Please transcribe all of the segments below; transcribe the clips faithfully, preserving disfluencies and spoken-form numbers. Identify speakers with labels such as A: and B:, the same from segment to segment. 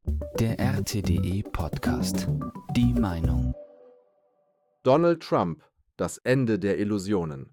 A: Der R T D E-Podcast. Die Meinung.
B: Donald Trump, das Ende der Illusionen.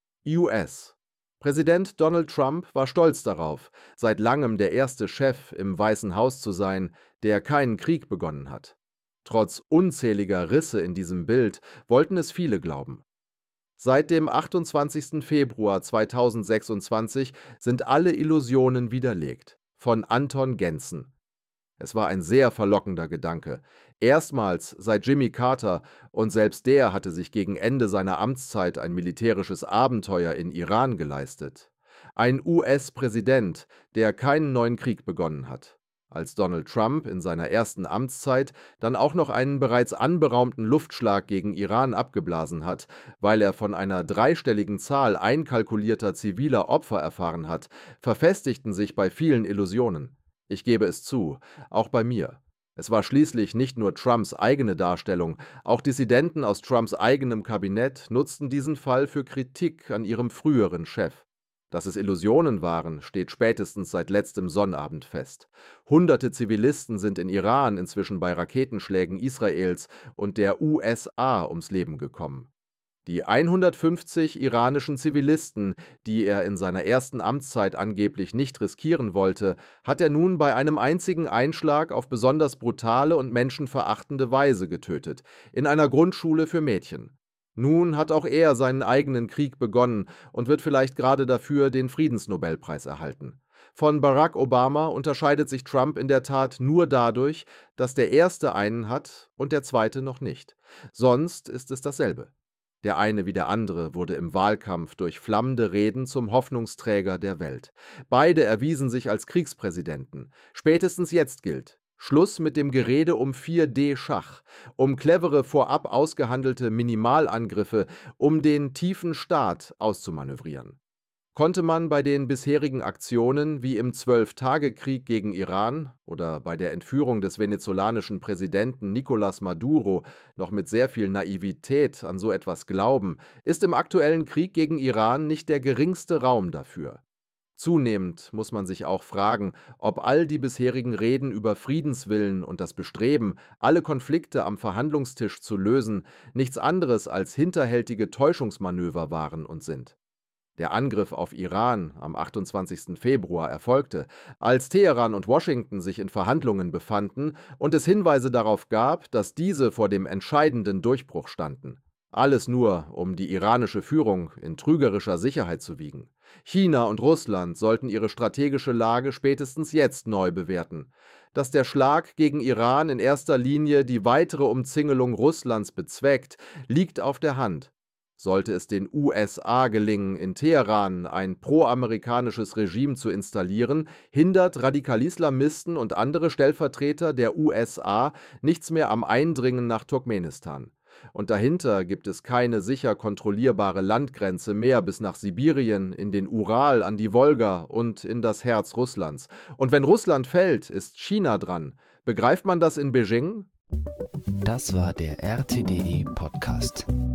B: U S. Präsident Donald Trump war stolz darauf, seit langem der erste Chef im Weißen Haus zu sein, der keinen Krieg begonnen hat. Trotz unzähliger Risse in diesem Bild wollten es viele glauben. Seit dem achtundzwanzigsten Februar zweitausendsechsundzwanzig sind alle Illusionen widerlegt. Von Anton Gentzen. Es war ein sehr verlockender Gedanke. Erstmals seit Jimmy Carter, und selbst der hatte sich gegen Ende seiner Amtszeit ein militärisches Abenteuer in Iran geleistet. Ein U S-Präsident, der keinen neuen Krieg begonnen hat. Als Donald Trump in seiner ersten Amtszeit dann auch noch einen bereits anberaumten Luftschlag gegen Iran abgeblasen hat, weil er von einer dreistelligen Zahl einkalkulierter ziviler Opfer erfahren hat, verfestigten sich bei vielen Illusionen. Ich gebe es zu, auch bei mir. Es war schließlich nicht nur Trumps eigene Darstellung, auch Dissidenten aus Trumps eigenem Kabinett nutzten diesen Fall für Kritik an ihrem früheren Chef. Dass es Illusionen waren, steht spätestens seit letztem Sonnabend fest. Hunderte Zivilisten sind in Iran inzwischen bei Raketenschlägen Israels und der U S A ums Leben gekommen. Die hundertfünfzig iranischen Zivilisten, die er in seiner ersten Amtszeit angeblich nicht riskieren wollte, hat er nun bei einem einzigen Einschlag auf besonders brutale und menschenverachtende Weise getötet, in einer Grundschule für Mädchen. Nun hat auch er seinen eigenen Krieg begonnen und wird vielleicht gerade dafür den Friedensnobelpreis erhalten. Von Barack Obama unterscheidet sich Trump in der Tat nur dadurch, dass der erste einen hat und der zweite noch nicht. Sonst ist es dasselbe. Der eine wie der andere wurde im Wahlkampf durch flammende Reden zum Hoffnungsträger der Welt. Beide erwiesen sich als Kriegspräsidenten. Spätestens jetzt gilt: Schluss mit dem Gerede um vier D Schach, um clevere vorab ausgehandelte Minimalangriffe, um den tiefen Staat auszumanövrieren. Konnte man bei den bisherigen Aktionen wie im Zwölf-Tage-Krieg gegen Iran oder bei der Entführung des venezolanischen Präsidenten Nicolás Maduro noch mit sehr viel Naivität an so etwas glauben, ist im aktuellen Krieg gegen Iran nicht der geringste Raum dafür. Zunehmend muss man sich auch fragen, ob all die bisherigen Reden über Friedenswillen und das Bestreben, alle Konflikte am Verhandlungstisch zu lösen, nichts anderes als hinterhältige Täuschungsmanöver waren und sind. Der Angriff auf Iran am achtundzwanzigsten Februar erfolgte, als Teheran und Washington sich in Verhandlungen befanden und es Hinweise darauf gab, dass diese vor dem entscheidenden Durchbruch standen. Alles nur, um die iranische Führung in trügerischer Sicherheit zu wiegen. China und Russland sollten ihre strategische Lage spätestens jetzt neu bewerten. Dass der Schlag gegen Iran in erster Linie die weitere Umzingelung Russlands bezweckt, liegt auf der Hand. Sollte es den U S A gelingen, in Teheran ein pro-amerikanisches Regime zu installieren, hindert Radikalislamisten und andere Stellvertreter der U S A nichts mehr am Eindringen nach Turkmenistan. Und dahinter gibt es keine sicher kontrollierbare Landgrenze mehr bis nach Sibirien, in den Ural, an die Wolga und in das Herz Russlands. Und wenn Russland fällt, ist China dran. Begreift man das in Beijing?
A: Das war der R T D E-Podcast.